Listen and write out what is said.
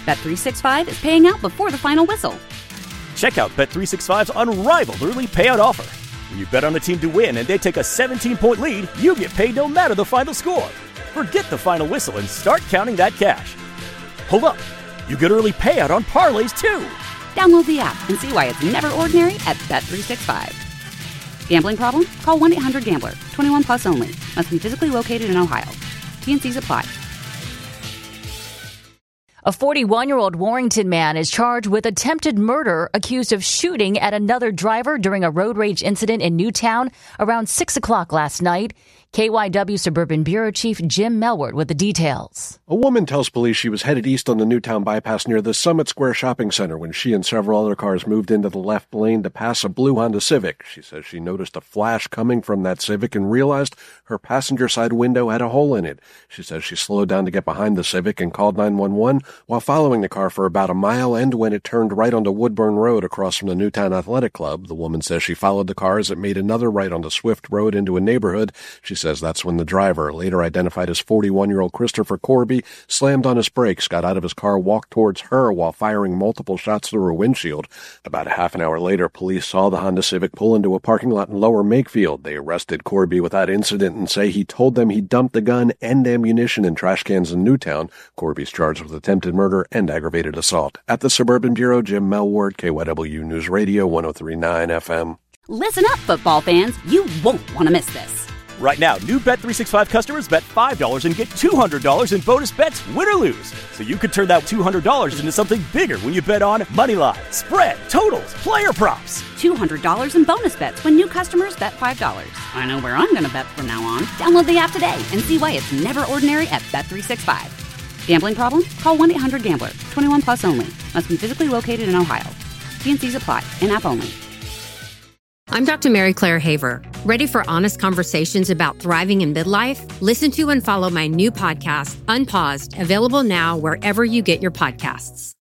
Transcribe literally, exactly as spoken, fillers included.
Bet three sixty-five is paying out before the final whistle. Check out Bet three sixty-five's unrivaled early payout offer. When you bet on a team to win and they take a seventeen-point lead, you get paid no matter the final score. Forget the final whistle and start counting that cash. Hold up. You get early payout on parlays, too. Download the app and see why it's never ordinary at Bet three sixty-five. Gambling problem? Call one eight hundred gambler. twenty-one plus only. Must be physically located in Ohio. T N Cs apply. A forty-one-year-old Warrington man is charged with attempted murder, accused of shooting at another driver during a road rage incident in Newtown around six o'clock last night. K Y W Suburban Bureau Chief Jim Melward with the details. A woman tells police she was headed east on the Newtown bypass near the Summit Square Shopping Center when she and several other cars moved into the left lane to pass a blue Honda Civic. She says she noticed a flash coming from that Civic and realized her passenger side window had a hole in it. She says she slowed down to get behind the Civic and called nine one one while following the car for about a mile, and when it turned right onto Woodburn Road across from the Newtown Athletic Club. The woman says she followed the car as it made another right onto Swift Road into a neighborhood. She says that's when the driver, later identified as forty-one-year-old Christopher Corby, slammed on his brakes, got out of his car, walked towards her while firing multiple shots through her windshield. About a half an hour later, police saw the Honda Civic pull into a parking lot in Lower Makefield. They arrested Corby without incident and say he told them he dumped the gun and ammunition in trash cans in Newtown. Corby's charged with attempted murder and aggravated assault. At the Suburban Bureau, Jim Melward, K Y W News Radio, one oh three point nine F M. Listen up, football fans. You won't want to miss this. Right now, new Bet three sixty-five customers bet five dollars and get two hundred dollars in bonus bets, win or lose. So you could turn that two hundred dollars into something bigger when you bet on money line, spread, totals, player props. two hundred dollars in bonus bets when new customers bet five dollars. I know where I'm going to bet from now on. Download the app today and see why it's never ordinary at Bet three sixty-five. Gambling problem? Call one eight hundred gambler. twenty-one plus only. Must be physically located in Ohio. T N Cs apply. In-app only. I'm Doctor Mary Claire Haver. Ready for honest conversations about thriving in midlife? Listen to and follow my new podcast, Unpaused, available now wherever you get your podcasts.